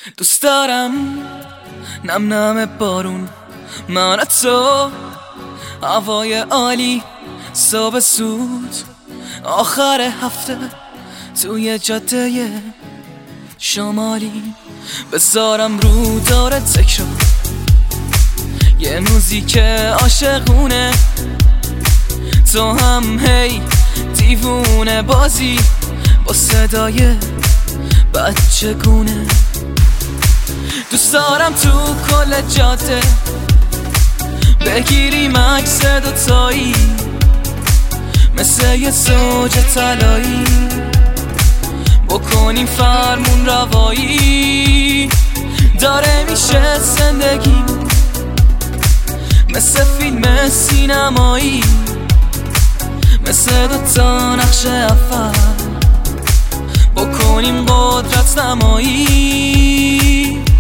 دوست دارم نم نم بارون، من تو، هوای عالی، صبح سود، آخر هفته توی جاده شمالی. بذارم رو داره تکرار یه موزیک عاشقونه، تو هم هی دیوونه بازی با صدای بچگونه. دوست دارم تو کل جاده بگیریم عکس دوتایی مثل یه زوج طلایی، بکنیم فرمون روایی. داره میشه زندگی مثل فیلم سینمایی، مثل دوتا نقش اول بکنیم قدرت نمایی.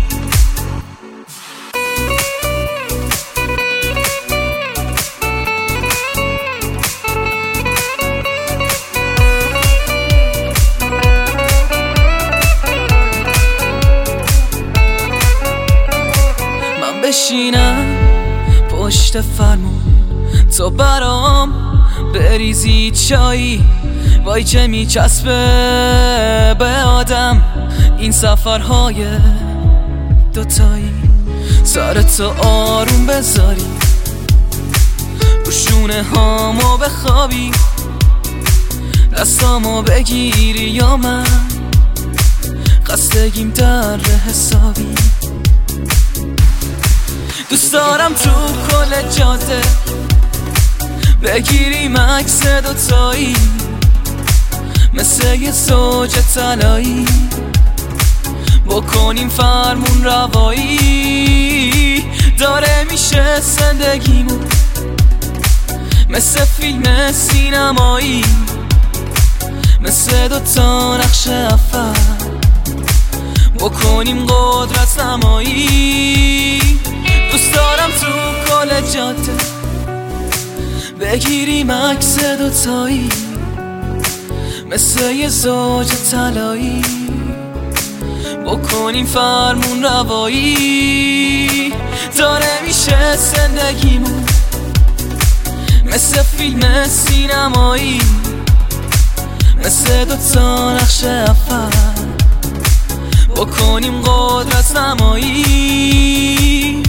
من بشینم پشت فرمون، تو برام بریزی چایی، وای چه میچسبه به آدم این سفرهای دوتایی. سرتو آروم بذاری رو شونه هامو بخوابی، دستامو بگیری یا من خستگیم در حسابی. دوست دارم تو کل جاده بگیریم عکس دوتایی مثل یه زوج طلایی، بکنیم فرمون روایی. داره میشه زندگیمون مثل فیلم سینمایی، مثل دوتا نقش اول بکنیم قدرت نمایی. دوست دارم تو کل جاده بگیریم عکس دوتایی مثل یه زوج طلایی، بکنیم فرمون روایی. داره میشه زندگیمون مثل فیلم سینمایی، مثل دوتا نقش اول بکنیم قدرت نمایی.